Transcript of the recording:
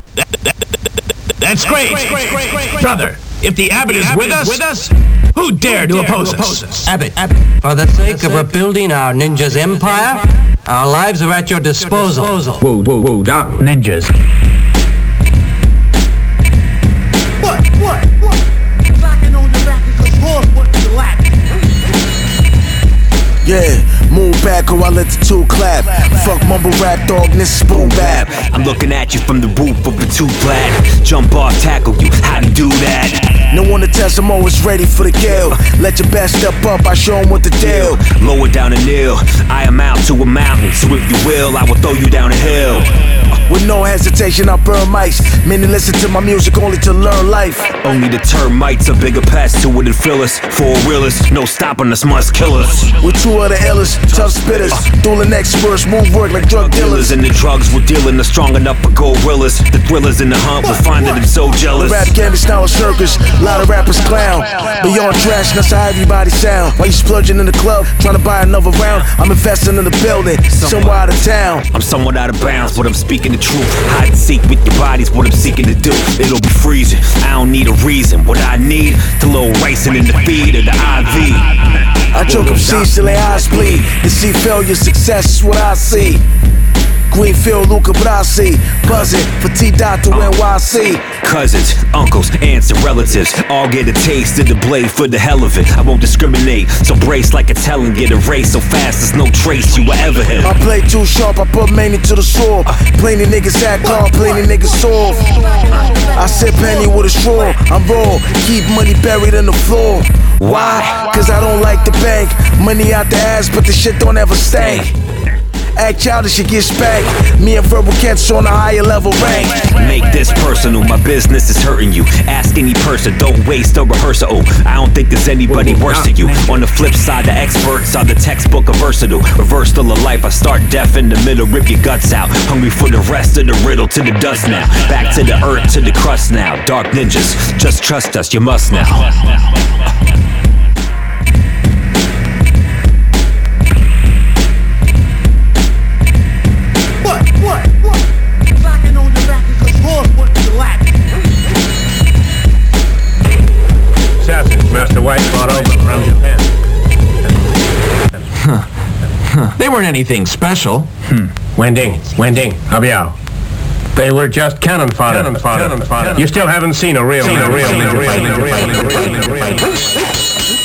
That's great. Brother, if the Abbot is with us, who dare to oppose us? Abbot, for the sake of rebuilding our ninja's empire, our lives are at your disposal. Whoa, Doc. Ninjas. What? Locking on the back of the horse, what you lack? Yeah, move back or I let the two clap. Fuck mumble rap, dog, this is boom bap. I'm looking at you from the roof of a two-flat. Jump off, tackle you, how to do that? No one to test, I'm always ready for the kill. Let your best step up, I show 'em what the deal. Lower down a kneel, I am out to a mountain. So if you will, I will throw you down a hill. With no hesitation, I burn mics. Many listen to my music only to learn life. Only the termites are bigger pests to it and fill us. For realists, no stopping us must kill us. We're two of the illest, tough spitters. Dueling experts, move work like drug dealers. And the drugs we're dealing are strong enough for gorillas. The thrillers in the hunt will find that I'm so jealous. Rap canvas now a circus, a lot of rappers clown. Beyond trash, that's how everybody sound. While you splurging in the club, trying to buy another round, I'm investing in the building, somewhere out of town. I'm somewhat out of bounds, but I'm speaking the truth. Hide and seek with your body's what I'm seeking to do. It'll be freezing, I don't need a reason. What I need, the little racing in the feed of the IV. I choke up seeds till their eyes bleed. You see failure, success is what I see. Greenfield, Luca Brasi, buzzing for T-Dot to NYC. Cousins, uncles, aunts, and relatives all get a taste of the blade for the hell of it. I won't discriminate, so brace like a tell and get erased so fast there's no trace you will ever hit. I play too sharp, I put Manny to the sword. Plenty niggas act hard, plenty niggas soft. I sip Penny with a straw, I'm raw, keep money buried in the floor. Why? Cause I don't like the bank. Money out the ass, but the shit don't ever stank. Act childish, you get spanked. Me and Verbal Kent's on a higher level rank. Make this personal, my business is hurting you. Ask any person, don't waste a rehearsal. I don't think there's anybody worse than you. On the flip side, the experts are the textbook of versatile. Reversal of life, I start deaf in the middle, rip your guts out. Hungry for the rest of the riddle to the dust now. Back to the earth, to the crust now. Dark ninjas, just trust us, you must now. Locking on the back of the horse, what you lack? Assassins, Master White brought over from Japan. They weren't anything special. Wending, Habiao. They were just cannon fodder. You still haven't seen a real ninja fight.